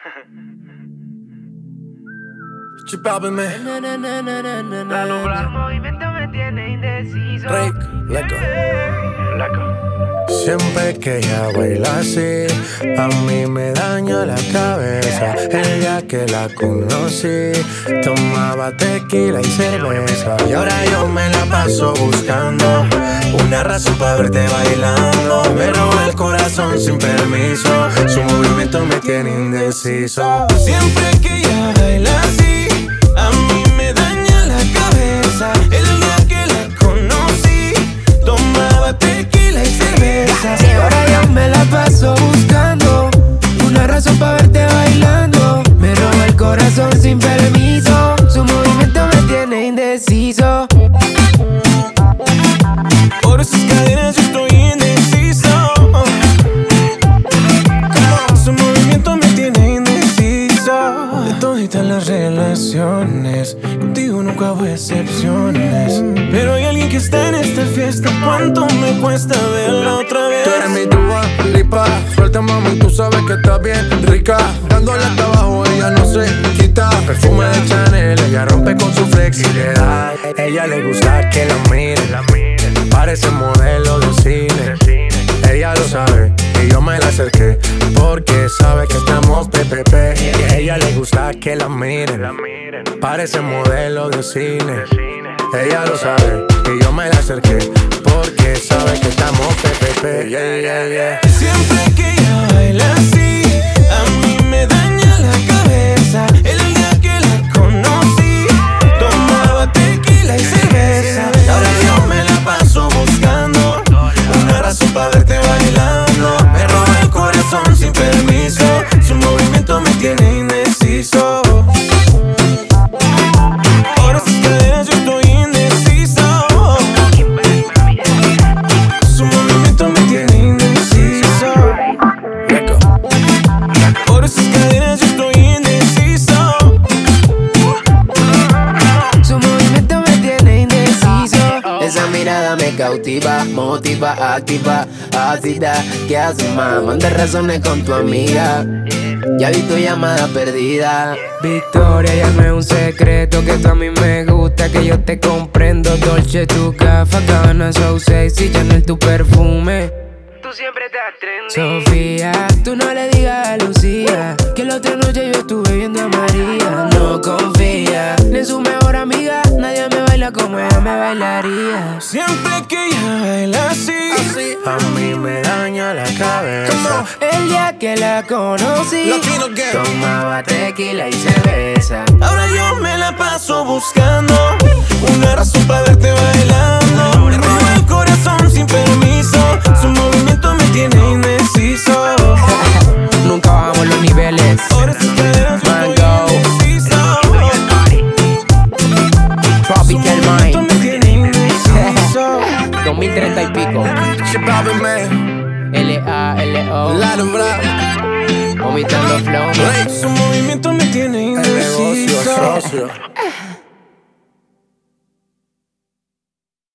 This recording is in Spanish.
Chipápeme. La locura del movimiento me tiene indeciso. Rick, leco. Siempre que ella baila así, a mí me daña la cabeza. El día que la conocí, tomaba tequila y cerveza. Y ahora yo me la paso buscando una razón para verte bailando. Me roba el corazón sin permiso, su movimiento me tiene indeciso. Siempre que ella baila así, a mí me daña la cabeza. El día que la conocí, tomaba tequila y cerveza. Y ahora yo me la paso buscando una razón para verte bailando. Me roba el corazón sin permiso, su movimiento me tiene indeciso. Por esas cadenas yo estoy indeciso. Su movimiento me tiene indeciso. De toditas las relaciones, contigo nunca hago excepciones. Pero hay alguien que está en esta fiesta. ¿Cuánto me cuesta verla otra vez? Tú eres mi Dua Lipa. Suelta, mami, tú sabes que estás bien rica. Dándole hasta abajo, ella no se quita. Perfume de Chanel, ella rompe con su flexibilidad. Ella le gusta que la miren. Parece modelo de cine. Ella lo sabe y yo me la acerqué porque sabe que estamos PPP. Y a ella le gusta que la miren. Parece modelo de cine. Ella lo sabe y yo me la acerqué porque sabe que estamos PPP. Siempre que ella baila así, a mí me daña la cabeza. El día que la conocí, tomaba tequila y cerveza. Ahora yo me la paso buscando una razón para verte bailando. Me roba el corazón sin permiso, su movimiento me tiene indeciso. Por esas cadenas yo estoy indeciso. Su movimiento me tiene indeciso. Por esas cadenas yo estoy indeciso. Su movimiento me tiene indeciso. Esa mirada me cautiva, motiva, activa, ácida. ¿Qué haces, ma? Manda razones con tu amiga. Ya vi tu llamada perdida. Victoria, ya no es un secreto que tú a mí me gusta, que yo te comprendo. Dolce, tu gafas, Gabbana, so sexy, Chanel, tu perfume. Tú siempre estás trendy. Sofía, tú no le digas a Lucía que la otra noche yo estuve viendo a María. No confía ni en su mejor amiga, nadie me baila como ella me bailaría. Siempre que ella baila así, a mí me daña la cabeza. El día que la conocí, tomaba tequila y cerveza. Ahora yo me la paso buscando una razón para verte bailando. Me roba el corazón sin permiso, su movimiento me tiene indeciso. Nunca bajamos los niveles. Ahora sus caderas yo estoy Mango, indeciso. Tropical Su movimiento me tiene indeciso. 2030 y pico. Chipápeme, L-A-L-O, Lado Bra. vomitando flow. Su movimiento me tiene indeciso.